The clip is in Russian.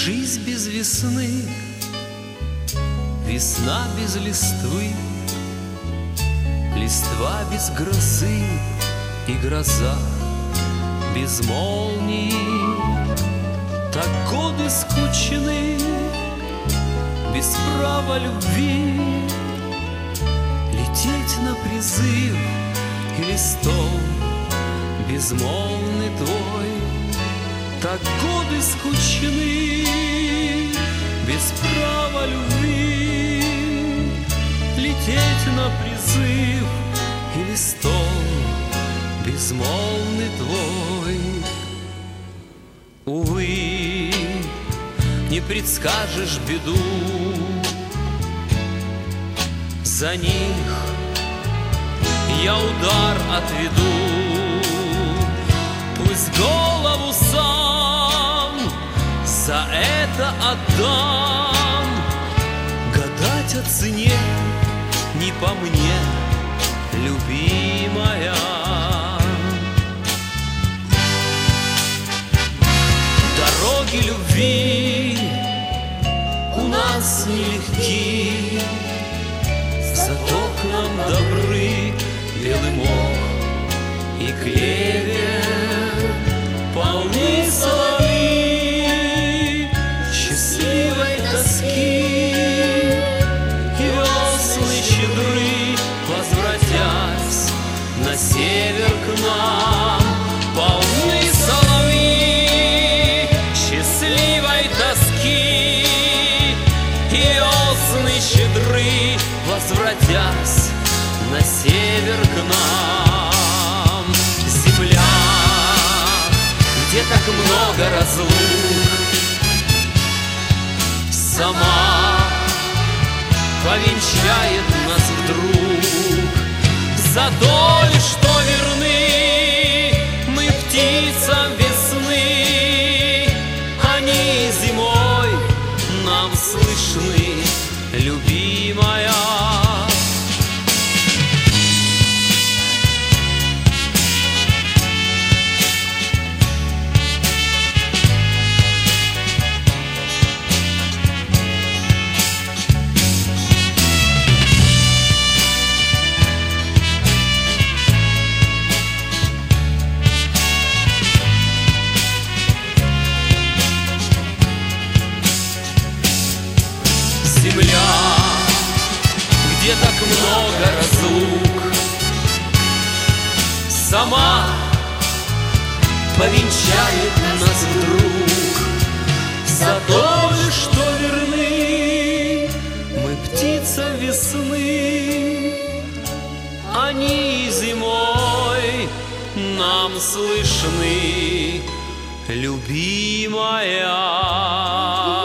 Жизнь без весны, весна без листвы, листва без грозы и гроза без молнии. Так годы скучны, без права любви, лететь на призыв и листом безмолвный твой. Так годы скучны, без права любви, лететь на призыв и листом безмолвный твой. Увы, не предскажешь беду, за них я удар отведу. Пусть голову сам за это отдам. Гадать о цене не по мне, любимая. Дороги любви у нас нелегки, зато к нам добры белый мох и клевер. Полны соловьи счастливой тоски, весны щедры, возвратясь на север к нам. Полны соловьи счастливой тоски, весны щедры, возвратясь на север к нам. Земля, где так много разлук, сама повенчает нас вдруг. За то ли, что верны мы птицам весны, они зимой нам слышны, любимая. Земля, где так много разлук, сама повенчает нас вдруг. За то ли, что верны мы птицам весны, они зимой нам слышны, любимая.